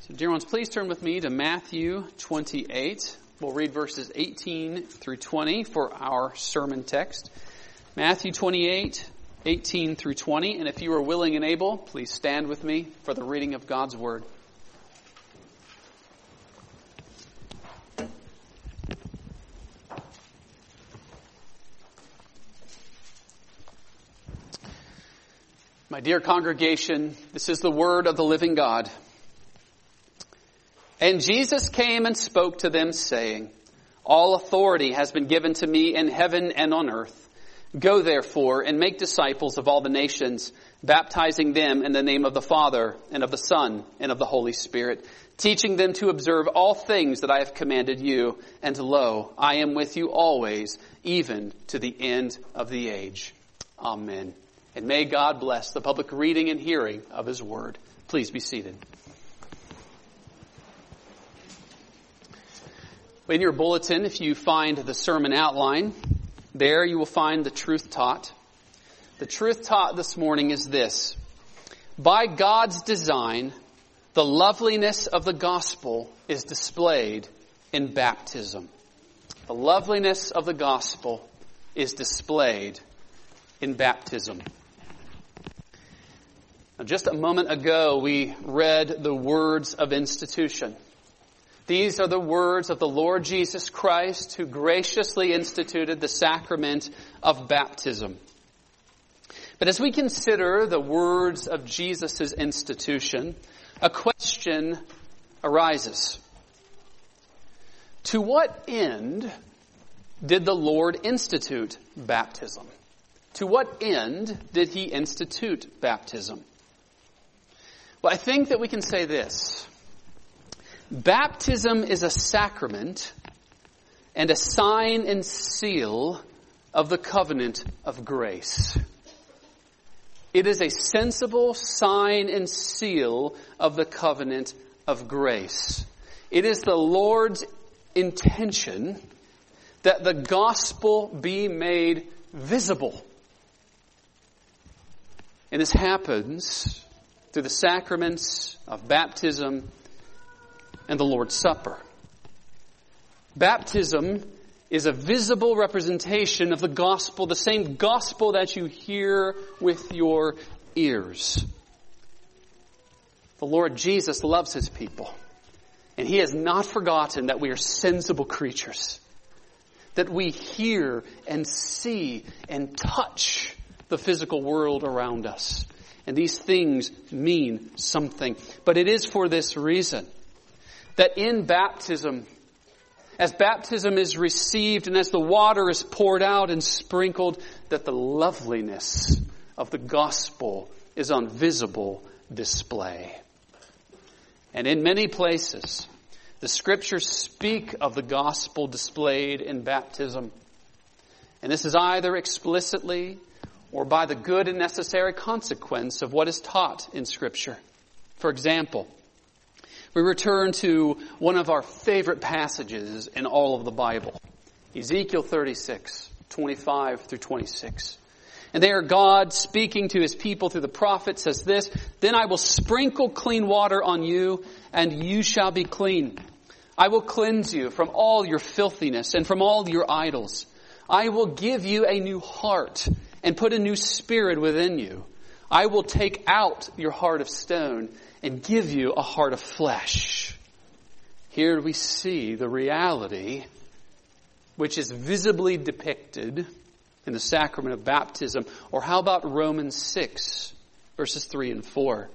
Dear ones, please turn with me to Matthew 28. We'll read verses 18 through 20 for our sermon text. Matthew 28, 18 through 20. And if you are willing and able, please stand with me for the reading of God's Word. My dear congregation, this is the word of the living God. And Jesus came and spoke to them, saying, All authority has been given to me in heaven and on earth. Go therefore and make disciples of all the nations, baptizing them in the name of the Father and of the Son and of the Holy Spirit, teaching them to observe all things that I have commanded you. And lo, I am with you always, even to the end of the age. Amen. And may God bless the public reading and hearing of His Word. Please be seated. In your bulletin, if you find the sermon outline, there you will find the truth taught. The truth taught this morning is this: by God's design, the loveliness of the gospel is displayed in baptism. The loveliness of the gospel is displayed in baptism. Now, just a moment ago, we read the words of institution. These are the words of the Lord Jesus Christ, who graciously instituted the sacrament of baptism. But as we consider the words of Jesus' institution, a question arises. To what end did the Lord institute baptism? To what end did He institute baptism? Well, I think that we can say this. Baptism is a sacrament and a sign and seal of the covenant of grace. It is a sensible sign and seal of the covenant of grace. It is the Lord's intention that the gospel be made visible. And this happens through the sacraments of baptism and the Lord's Supper. Baptism is a visible representation of the gospel, the same gospel that you hear with your ears. The Lord Jesus loves His people, and He has not forgotten that we are sensible creatures, that we hear and see and touch the physical world around us. And these things mean something. But it is for this reason that in baptism, as baptism is received and as the water is poured out and sprinkled, that the loveliness of the gospel is on visible display. And in many places, the Scriptures speak of the gospel displayed in baptism. And this is either explicitly or by the good and necessary consequence of what is taught in Scripture. For example, we return to one of our favorite passages in all of the Bible, Ezekiel 36, 25 through 26. And there God, speaking to His people through the prophet, says this, Then I will sprinkle clean water on you, and you shall be clean. I will cleanse you from all your filthiness and from all your idols. I will give you a new heart and put a new spirit within you. I will take out your heart of stone and give you a heart of flesh. Here we see the reality which is visibly depicted in the sacrament of baptism. Or how about Romans 6, verses 3 and 4?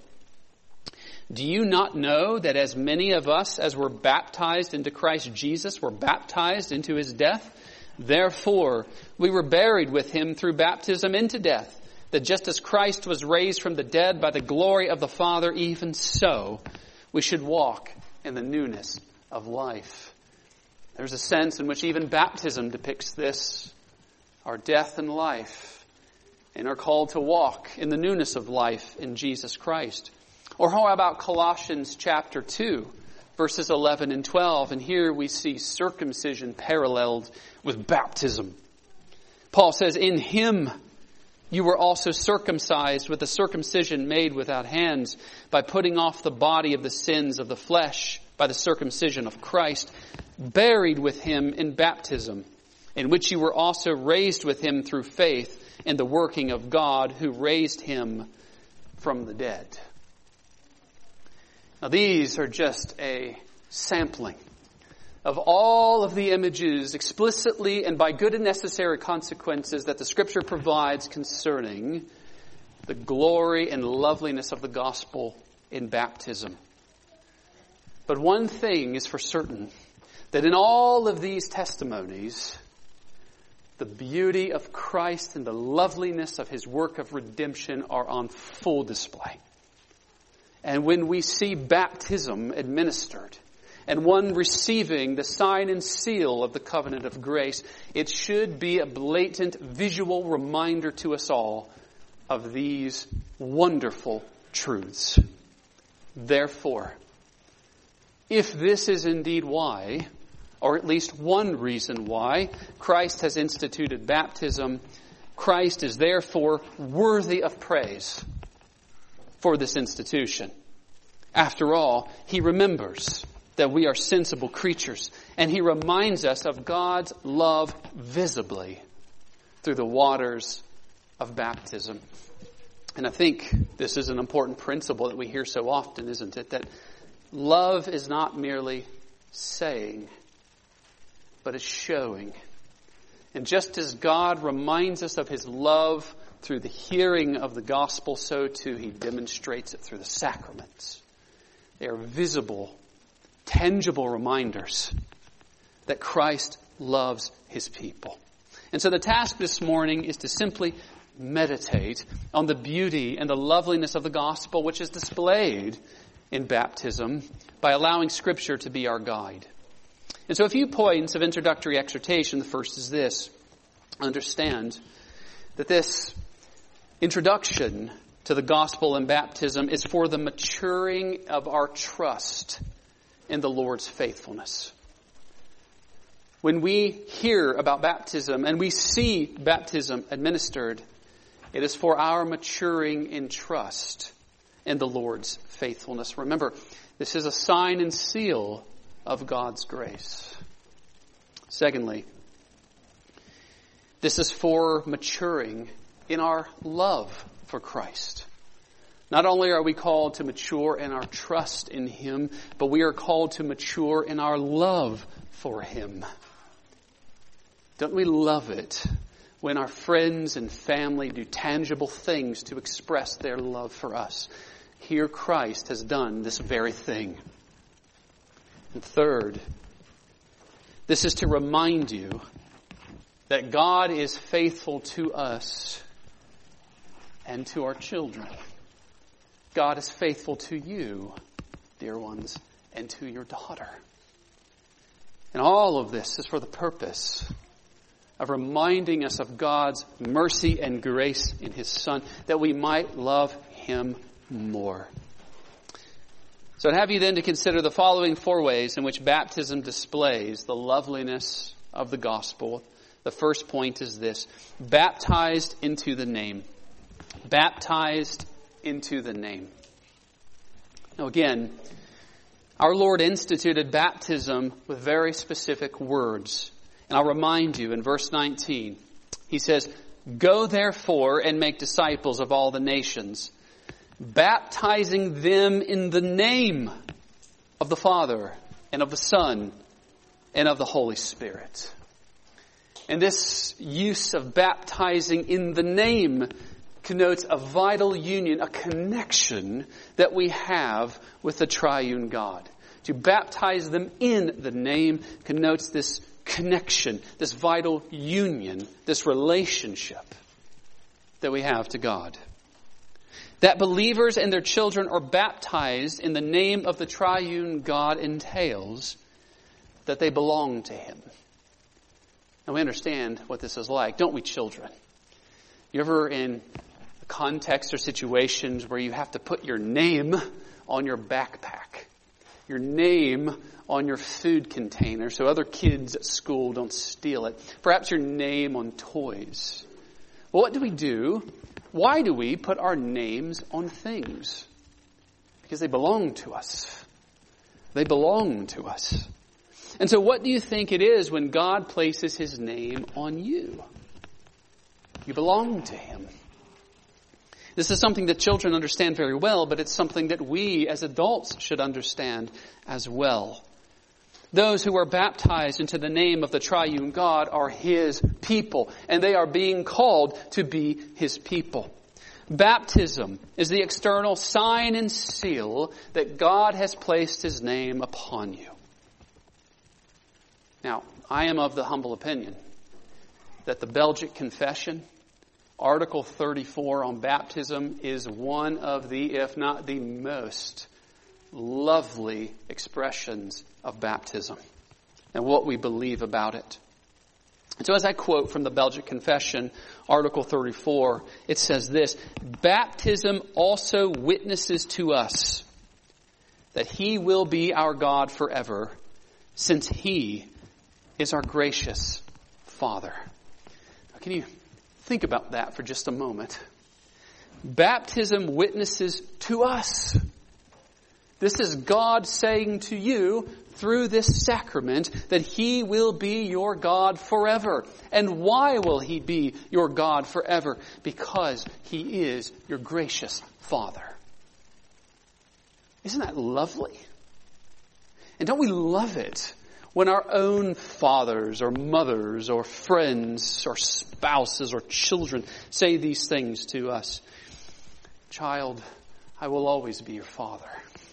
Do you not know that as many of us as were baptized into Christ Jesus were baptized into His death? Therefore, we were buried with Him through baptism into death, that just as Christ was raised from the dead by the glory of the Father, even so we should walk in the newness of life. There's a sense in which even baptism depicts this, our death and life, and are called to walk in the newness of life in Jesus Christ. Or how about Colossians chapter 2, verses 11 and 12? And here we see circumcision paralleled with baptism. Paul says, In Him You were also circumcised with the circumcision made without hands, by putting off the body of the sins of the flesh by the circumcision of Christ, buried with him in baptism, in which you were also raised with him through faith in the working of God who raised him from the dead. Now these are just a sampling of all of the images explicitly and by good and necessary consequences that the Scripture provides concerning the glory and loveliness of the gospel in baptism. But one thing is for certain, that in all of these testimonies, the beauty of Christ and the loveliness of his work of redemption are on full display. And when we see baptism administered, and one receiving the sign and seal of the covenant of grace, it should be a blatant visual reminder to us all of these wonderful truths. Therefore, if this is indeed why, or at least one reason why, Christ has instituted baptism, Christ is therefore worthy of praise for this institution. After all, he remembers that we are sensible creatures, and he reminds us of God's love visibly through the waters of baptism. And I think this is an important principle that we hear so often, isn't it? That love is not merely saying, but it's showing. And just as God reminds us of his love through the hearing of the gospel, so too he demonstrates it through the sacraments. They are visible, tangible reminders that Christ loves his people. And so the task this morning is to simply meditate on the beauty and the loveliness of the gospel which is displayed in baptism by allowing Scripture to be our guide. And so a few points of introductory exhortation. The first is this. Understand that this introduction to the gospel and baptism is for the maturing of our trust in the Lord's faithfulness. When we hear about baptism and we see baptism administered, it is for our maturing in trust in the Lord's faithfulness. Remember, this is a sign and seal of God's grace. Secondly, this is for maturing in our love for Christ. Not only are we called to mature in our trust in him, but we are called to mature in our love for him. Don't we love it when our friends and family do tangible things to express their love for us? Here Christ has done this very thing. And third, this is to remind you that God is faithful to us and to our children. God is faithful to you, dear ones, and to your daughter. And all of this is for the purpose of reminding us of God's mercy and grace in his Son, that we might love him more. So I'd have you then to consider the following 4 ways in which baptism displays the loveliness of the gospel. The first point is this: baptized into the name. Baptized into the name. Now again, our Lord instituted baptism with very specific words. And I'll remind you in verse 19, he says, "Go therefore and make disciples of all the nations, baptizing them in the name of the Father and of the Son and of the Holy Spirit." And this use of baptizing in the name connotes a vital union, a connection that we have with the triune God. To baptize them in the name connotes this connection, this vital union, this relationship that we have to God. That believers and their children are baptized in the name of the triune God entails that they belong to him. And we understand what this is like, don't we, children? You ever in contexts or situations where you have to put your name on your backpack, your name on your food container so other kids at school don't steal it, perhaps your name on toys? Well, what do we do Why do we put our names on things? Because they belong to us. They belong to us. And so what do you think it is when God places His name on you? You belong to Him. This is something that children understand very well, but it's something that we as adults should understand as well. Those who are baptized into the name of the triune God are His people, and they are being called to be His people. Baptism is the external sign and seal that God has placed His name upon you. Now, I am of the humble opinion that the Belgic Confession, Article 34 on baptism, is one of the, if not the most lovely expressions of baptism and what we believe about it. And so as I quote from the Belgic Confession, Article 34, it says this: "Baptism also witnesses to us that He will be our God forever, since He is our gracious Father." Now, can you think about that for just a moment? Baptism witnesses to us. This is God saying to you through this sacrament that He will be your God forever. And why will He be your God forever? Because He is your gracious Father. Isn't that lovely? And don't we love it when our own fathers or mothers or friends or spouses or children say these things to us? Child, I will always be your father.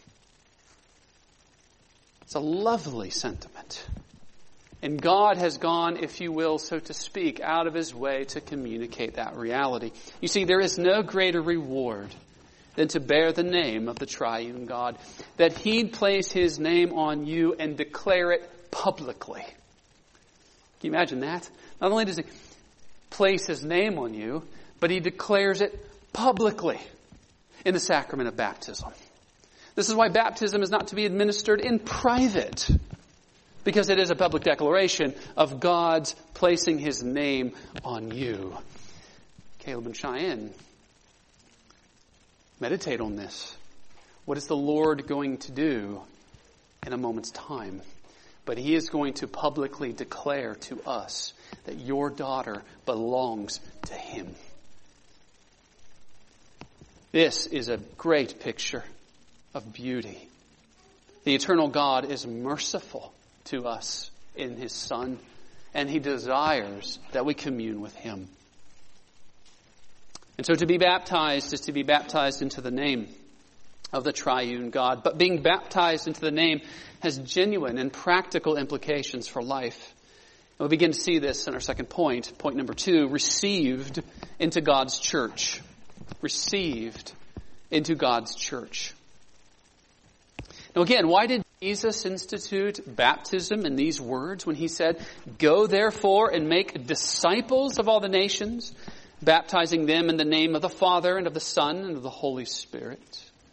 It's a lovely sentiment. And God has gone, if you will, so to speak, out of His way to communicate that reality. You see, there is no greater reward than to bear the name of the triune God, that He'd place His name on you and declare it publicly. Can you imagine that? Not only does He place His name on you, but He declares it publicly in the sacrament of baptism. This is why baptism is not to be administered in private, because it is a public declaration of God's placing His name on you. Caleb and Cheyenne, meditate on this. What is the Lord going to do in a moment's time? But He is going to publicly declare to us that your daughter belongs to Him. This is a great picture of beauty. The eternal God is merciful to us in His Son, and He desires that we commune with Him. And so to be baptized is to be baptized into the name of the triune God. But being baptized into the name has genuine and practical implications for life. And we begin to see this in our second point. Point number 2, received into God's church. Received into God's church. Now again, why did Jesus institute baptism in these words when He said, "Go therefore and make disciples of all the nations, baptizing them in the name of the Father and of the Son and of the Holy Spirit"?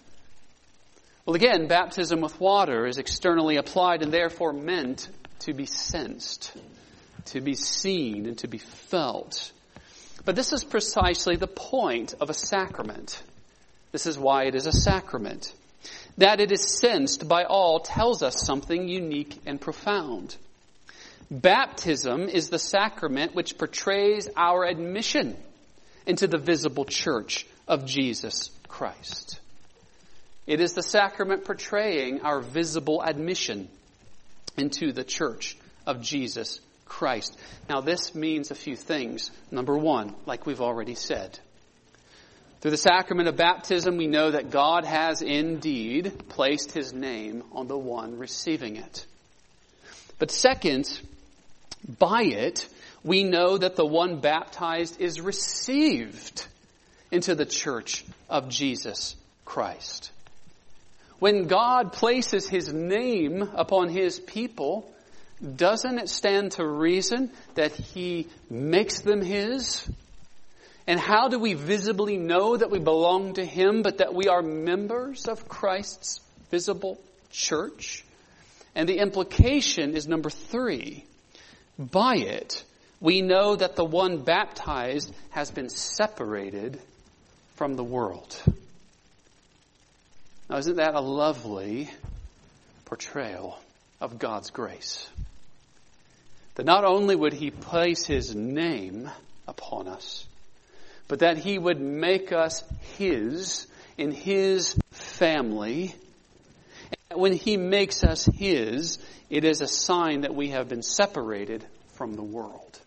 Well again, baptism with water is externally applied and therefore meant to be sensed, to be seen, and to be felt. But this is precisely the point of a sacrament. This is why it is a sacrament. That it is sensed by all tells us something unique and profound. Baptism is the sacrament which portrays our admission into the visible church of Jesus Christ. It is the sacrament portraying our visible admission into the church of Jesus Christ. Now this means a few things. Number 1, like we've already said, through the sacrament of baptism, we know that God has indeed placed His name on the one receiving it. But second, by it, we know that the one baptized is received into the church of Jesus Christ. When God places His name upon His people, doesn't it stand to reason that He makes them His? And how do we visibly know that we belong to Him, but that we are members of Christ's visible church? And the implication is number 3. By it, we know that the one baptized has been separated from the world. Now, isn't that a lovely portrayal of God's grace? That not only would He place His name upon us, but that He would make us His in His family. And when He makes us His, it is a sign that we have been separated from the world.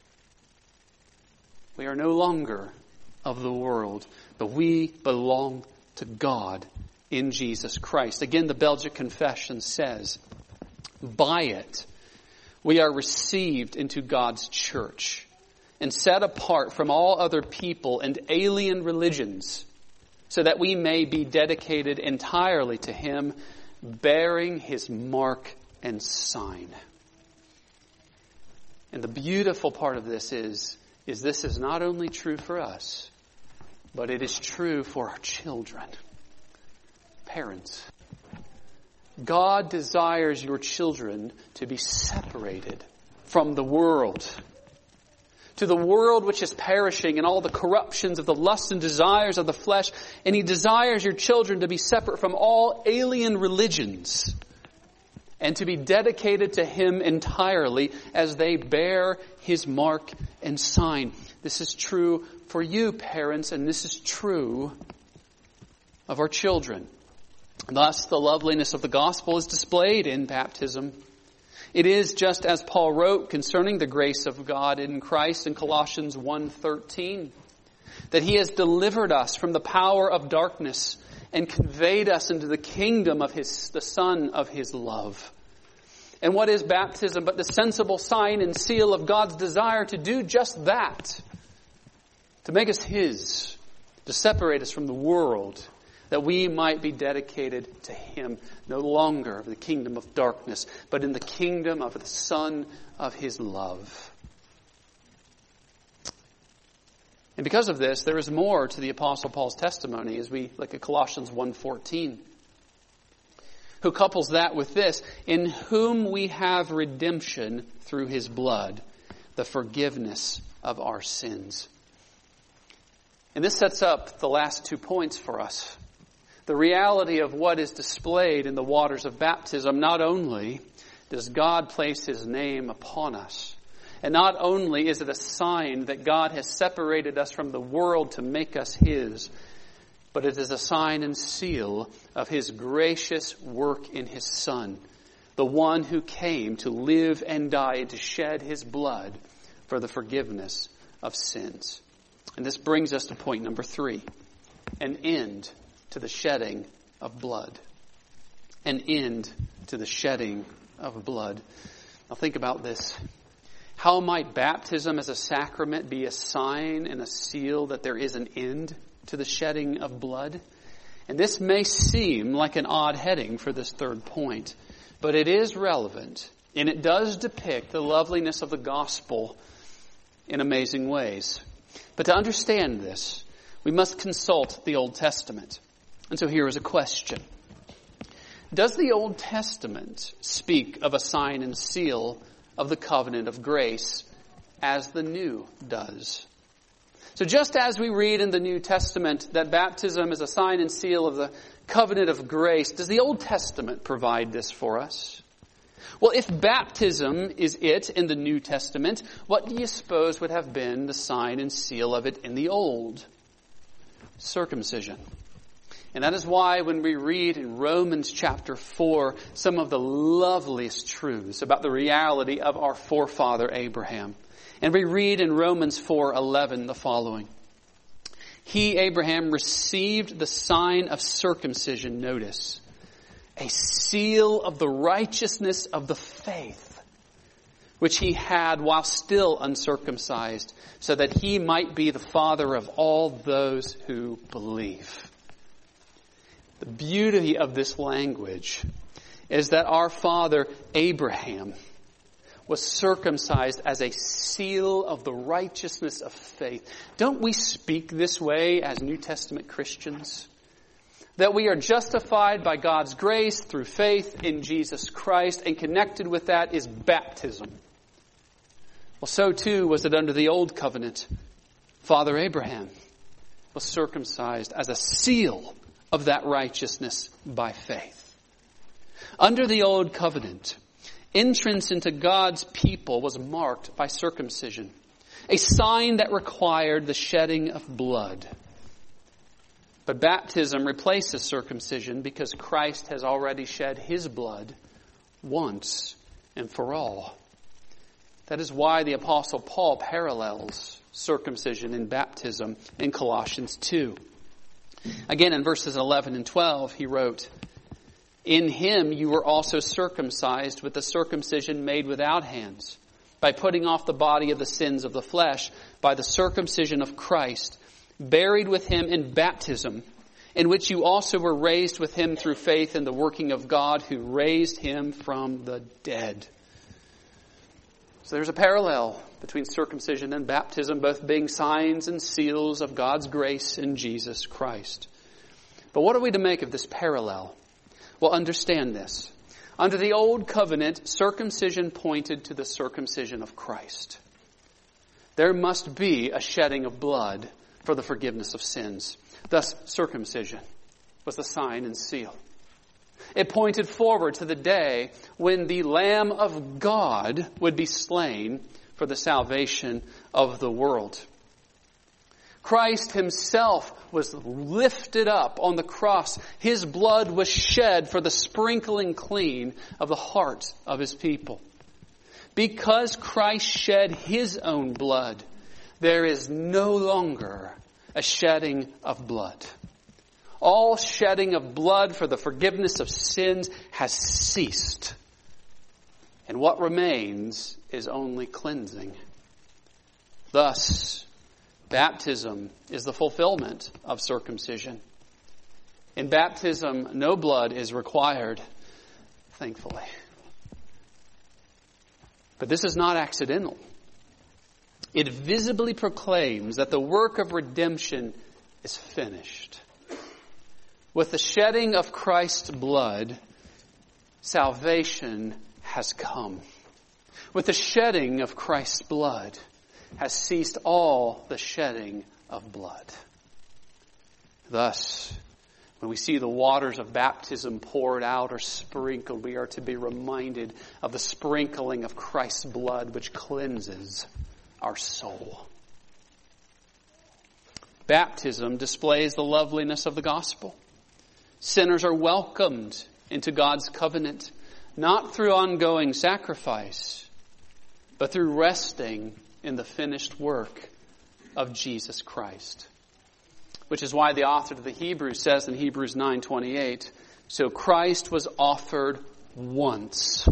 We are no longer of the world, but we belong to God in Jesus Christ. Again, the Belgic Confession says, by it, we are received into God's church and set apart from all other people and alien religions, so that we may be dedicated entirely to Him, bearing His mark and sign. And the beautiful part of this is this is not only true for us, but it is true for our children. Parents, God desires your children to be separated from the world, to the world which is perishing and all the corruptions of the lusts and desires of the flesh. And He desires your children to be separate from all alien religions and to be dedicated to Him entirely as they bear His mark and sign. This is true for you, parents, and this is true of our children. Thus, the loveliness of the gospel is displayed in baptism. It is just as Paul wrote concerning the grace of God in Christ in Colossians 1:13, that He has delivered us from the power of darkness and conveyed us into the kingdom of the Son of His love. And what is baptism but the sensible sign and seal of God's desire to do just that? To make us His, to separate us from the world, that we might be dedicated to Him, no longer of the kingdom of darkness, but in the kingdom of the Son of His love. And because of this, there is more to the Apostle Paul's testimony as we look at Colossians 1:14, who couples that with this, in whom we have redemption through His blood, the forgiveness of our sins. And this sets up the last 2 points for us. The reality of what is displayed in the waters of baptism. Not only does God place His name upon us, and not only is it a sign that God has separated us from the world to make us His, but it is a sign and seal of His gracious work in His Son, the one who came to live and die and to shed His blood for the forgiveness of sins. And this brings us to point number 3, an end to the shedding of blood. An end to the shedding of blood. Now think about this. How might baptism as a sacrament be a sign and a seal that there is an end to the shedding of blood? And this may seem like an odd heading for this third point, but it is relevant, and it does depict the loveliness of the gospel in amazing ways. But to understand this, we must consult the Old Testament. And so here is a question. Does the Old Testament speak of a sign and seal of the covenant of grace as the New does? So just as we read in the New Testament that baptism is a sign and seal of the covenant of grace, does the Old Testament provide this for us? Well, if baptism is it in the New Testament, what do you suppose would have been the sign and seal of it in the Old? Circumcision. And that is why when we read in Romans chapter 4 some of the loveliest truths about the reality of our forefather Abraham. And we read in Romans 4:11 the following. He, Abraham, received the sign of circumcision, notice, a seal of the righteousness of the faith, which he had while still uncircumcised, so that he might be the father of all those who believe. The beauty of this language is that our father Abraham was circumcised as a seal of the righteousness of faith. Don't we speak this way as New Testament Christians? That we are justified by God's grace through faith in Jesus Christ, and connected with that is baptism. Well, so too was it under the Old Covenant. Father Abraham was circumcised as a seal of that righteousness by faith. Under the old covenant, entrance into God's people was marked by circumcision, a sign that required the shedding of blood. But baptism replaces circumcision because Christ has already shed his blood once and for all. That is why the Apostle Paul parallels circumcision and baptism in Colossians 2. Again, in verses 11 and 12, he wrote, "In him you were also circumcised with the circumcision made without hands, by putting off the body of the sins of the flesh, by the circumcision of Christ, buried with him in baptism, in which you also were raised with him through faith in the working of God who raised him from the dead." So there's a parallel between circumcision and baptism, both being signs and seals of God's grace in Jesus Christ. But what are we to make of this parallel? Well, understand this. Under the old covenant, circumcision pointed to the circumcision of Christ. There must be a shedding of blood for the forgiveness of sins. Thus, circumcision was the sign and seal. It pointed forward to the day when the Lamb of God would be slain for the salvation of the world. Christ himself was lifted up on the cross. His blood was shed for the sprinkling clean of the heart of his people. Because Christ shed his own blood, there is no longer a shedding of blood. All shedding of blood for the forgiveness of sins has ceased. And what remains is only cleansing. Thus, baptism is the fulfillment of circumcision. In baptism, no blood is required, thankfully. But this is not accidental. It visibly proclaims that the work of redemption is finished. With the shedding of Christ's blood, salvation has come. With the shedding of Christ's blood has ceased all the shedding of blood. Thus, when we see the waters of baptism poured out or sprinkled, we are to be reminded of the sprinkling of Christ's blood which cleanses our soul. Baptism displays the loveliness of the gospel. Sinners are welcomed into God's covenant, not through ongoing sacrifice, but through resting in the finished work of Jesus Christ. Which is why the author of the Hebrews says in Hebrews 9:28, "So Christ was offered once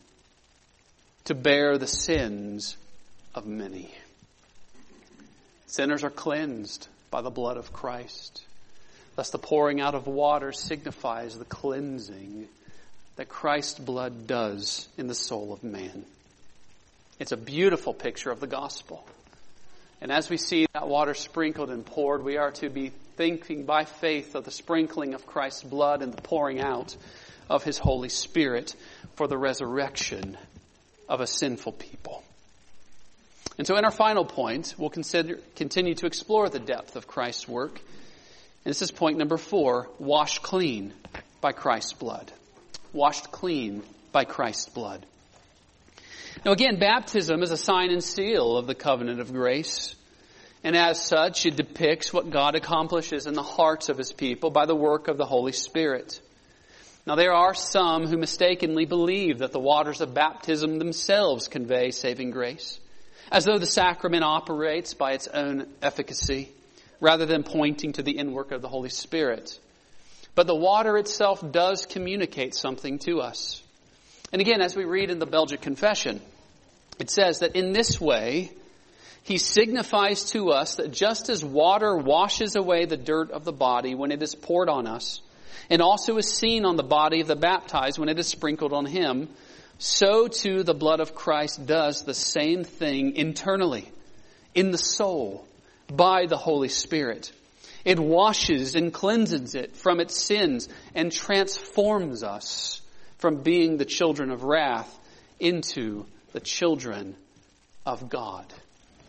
to bear the sins of many." Sinners are cleansed by the blood of Christ. Thus the pouring out of water signifies the cleansing that Christ's blood does in the soul of man. It's a beautiful picture of the gospel. And as we see that water sprinkled and poured, we are to be thinking by faith of the sprinkling of Christ's blood and the pouring out of his Holy Spirit for the resurrection of a sinful people. And so in our final point, we'll continue to explore the depth of Christ's work. And this is point number 4, washed clean by Christ's blood. Washed clean by Christ's blood. Now again, baptism is a sign and seal of the covenant of grace. And as such, it depicts what God accomplishes in the hearts of his people by the work of the Holy Spirit. Now there are some who mistakenly believe that the waters of baptism themselves convey saving grace, as though the sacrament operates by its own efficacy, rather than pointing to the inwork of the Holy Spirit. But the water itself does communicate something to us. And again, as we read in the Belgic Confession, it says that in this way, he signifies to us that just as water washes away the dirt of the body when it is poured on us, and also is seen on the body of the baptized when it is sprinkled on him, so too the blood of Christ does the same thing internally, in the soul, by the Holy Spirit. It washes and cleanses it from its sins and transforms us from being the children of wrath into the children of God.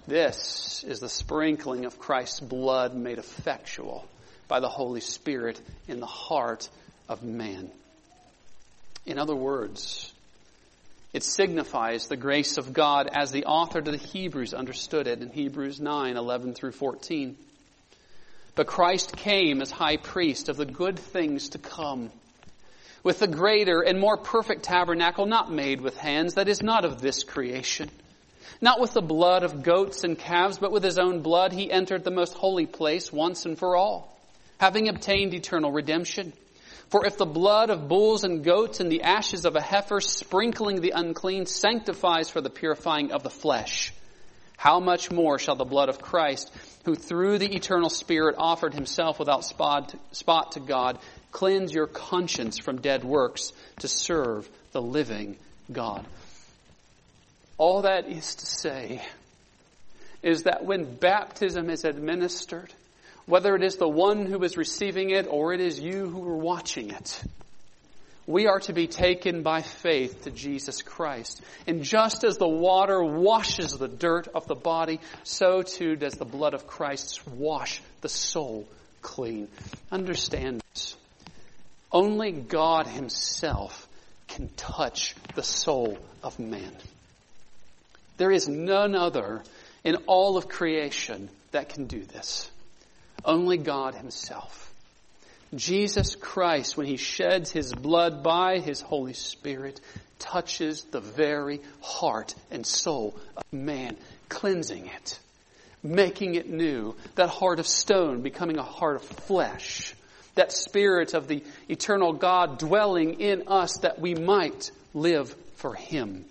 This is the sprinkling of Christ's blood made effectual by the Holy Spirit in the heart of man. In other words, it signifies the grace of God as the author to the Hebrews understood it in Hebrews 9:11 through 14. But Christ came as high priest of the good things to come, with the greater and more perfect tabernacle not made with hands, that is not of this creation. Not with the blood of goats and calves, but with his own blood he entered the most holy place once and for all, having obtained eternal redemption. For if the blood of bulls and goats and the ashes of a heifer sprinkling the unclean sanctifies for the purifying of the flesh, how much more shall the blood of Christ, who through the eternal Spirit offered himself without spot to God, cleanse your conscience from dead works to serve the living God. All that is to say is that when baptism is administered, whether it is the one who is receiving it or it is you who are watching it, we are to be taken by faith to Jesus Christ. And just as the water washes the dirt of the body, so too does the blood of Christ wash the soul clean. Understand this. Only God himself can touch the soul of man. There is none other in all of creation that can do this. Only God himself. Jesus Christ, when he sheds his blood by his Holy Spirit, touches the very heart and soul of man, cleansing it, making it new, that heart of stone becoming a heart of flesh, that Spirit of the eternal God dwelling in us that we might live for him.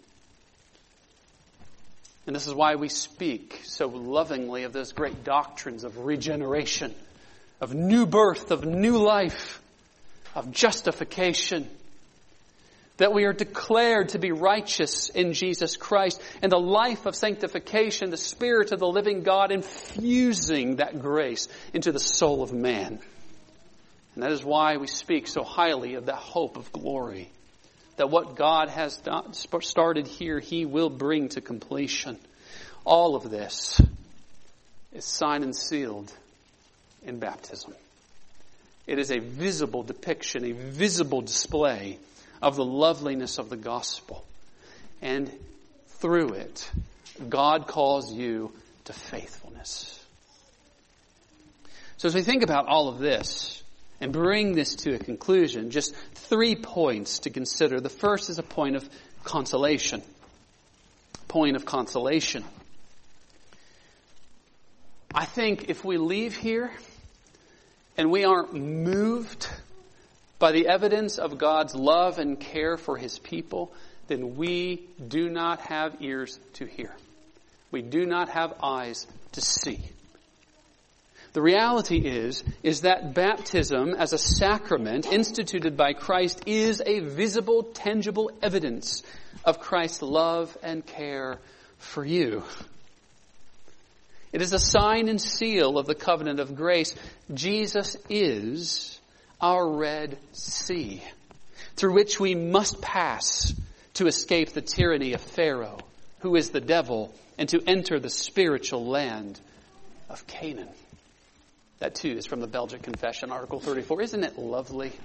And this is why we speak so lovingly of those great doctrines of regeneration, of new birth, of new life, of justification. That we are declared to be righteous in Jesus Christ, and the life of sanctification, the Spirit of the living God infusing that grace into the soul of man. And that is why we speak so highly of the hope of glory. That what God has started here, he will bring to completion. All of this is signed and sealed in baptism. It is a visible depiction, a visible display of the loveliness of the gospel. And through it, God calls you to faithfulness. So as we think about all of this, and bring this to a conclusion, just 3 points to consider. The first is a point of consolation. Point of consolation. I think if we leave here and we aren't moved by the evidence of God's love and care for his people, then we do not have ears to hear. We do not have eyes to see. The reality is that baptism as a sacrament instituted by Christ is a visible, tangible evidence of Christ's love and care for you. It is a sign and seal of the covenant of grace. Jesus is our Red Sea, through which we must pass to escape the tyranny of Pharaoh, who is the devil, and to enter the spiritual land of Canaan. That too is from the Belgic Confession, Article 34. Isn't it lovely?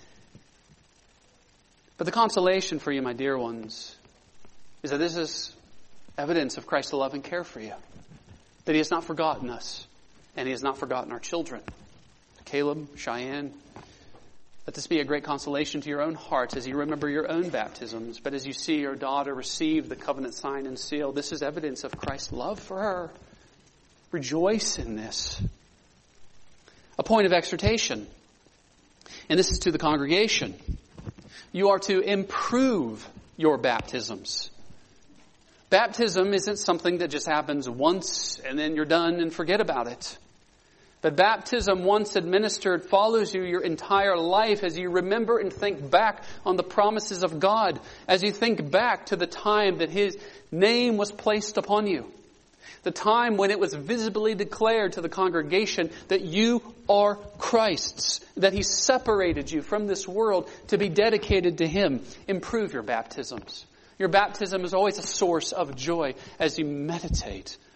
But the consolation for you, my dear ones, is that this is evidence of Christ's love and care for you. That he has not forgotten us, and he has not forgotten our children. Caleb, Cheyenne, let this be a great consolation to your own hearts as you remember your own baptisms. But as you see your daughter receive the covenant sign and seal, this is evidence of Christ's love for her. Rejoice in this. A point of exhortation. And this is to the congregation. You are to improve your baptisms. Baptism isn't something that just happens once and then you're done and forget about it. But baptism, once administered, follows you your entire life as you remember and think back on the promises of God. As you think back to the time that his name was placed upon you. The time when it was visibly declared to the congregation that you are Christ's, that he separated you from this world to be dedicated to him. Improve your baptisms. Your baptism is always a source of joy as you meditate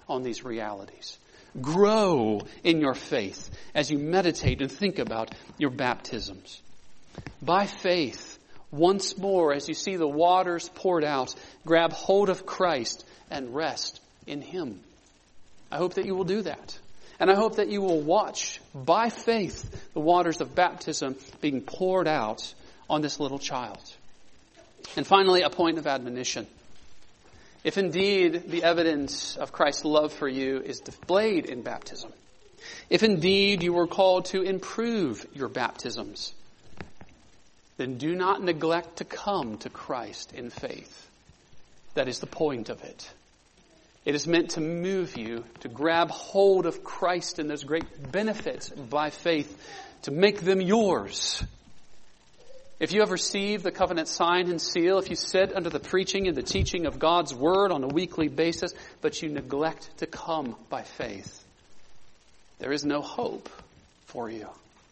on these realities. Grow in your faith as you meditate and think about your baptisms. By faith, once more, as you see the waters poured out, grab hold of Christ and rest in Him. I hope that you will do that. And I hope that you will watch, by faith, the waters of baptism being poured out on this little child. And finally, a point of admonition. If indeed the evidence of Christ's love for you is displayed in baptism, if indeed you were called to improve your baptisms, then do not neglect to come to Christ in faith. That is the point of it. It is meant to move you to grab hold of Christ and those great benefits by faith, to make them yours. If you have received the covenant sign and seal, if you sit under the preaching and the teaching of God's Word on a weekly basis, but you neglect to come by faith, there is no hope for you.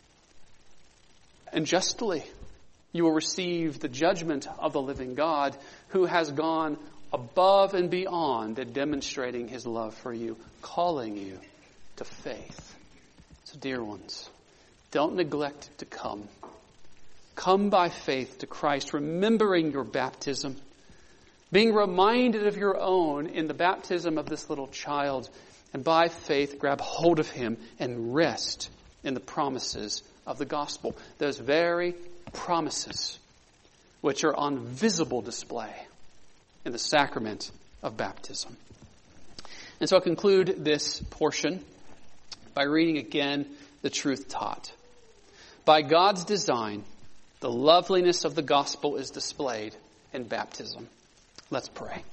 And justly, you will receive the judgment of the living God, who has gone above and beyond at demonstrating His love for you, calling you to faith. So, dear ones, don't neglect to come. Come by faith to Christ, remembering your baptism, being reminded of your own in the baptism of this little child, and by faith grab hold of Him and rest in the promises of the gospel. Those very promises which are on visible display in the sacrament of baptism. And so I'll conclude this portion by reading again the truth taught. By God's design, the loveliness of the gospel is displayed in baptism. Let's pray.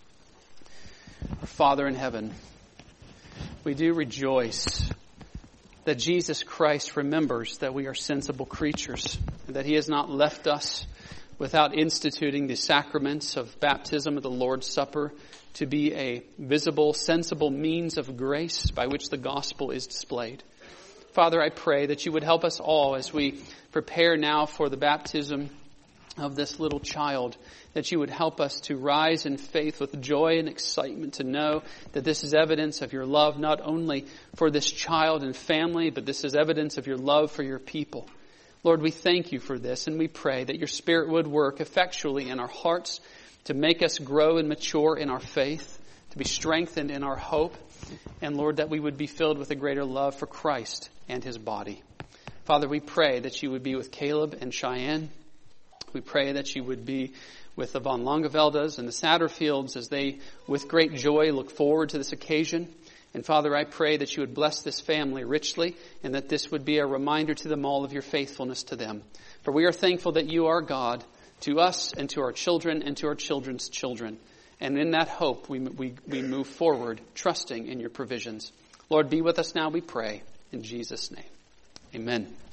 Our Father in heaven, we do rejoice that Jesus Christ remembers that we are sensible creatures, and that He has not left us without instituting the sacraments of baptism of the Lord's Supper to be a visible, sensible means of grace by which the gospel is displayed. Father, I pray that you would help us all as we prepare now for the baptism of this little child, that you would help us to rise in faith with joy and excitement to know that this is evidence of your love not only for this child and family, but this is evidence of your love for your people. Lord, we thank you for this, and we pray that your Spirit would work effectually in our hearts to make us grow and mature in our faith, to be strengthened in our hope, and Lord, that we would be filled with a greater love for Christ and His body. Father, we pray that you would be with Caleb and Cheyenne. We pray that you would be with the von Longeveldes and the Satterfields as they, with great joy, look forward to this occasion. And Father, I pray that you would bless this family richly, and that this would be a reminder to them all of your faithfulness to them. For we are thankful that you are God to us and to our children and to our children's children. And in that hope, we move forward, trusting in your provisions. Lord, be with us now, we pray. In Jesus' name, amen.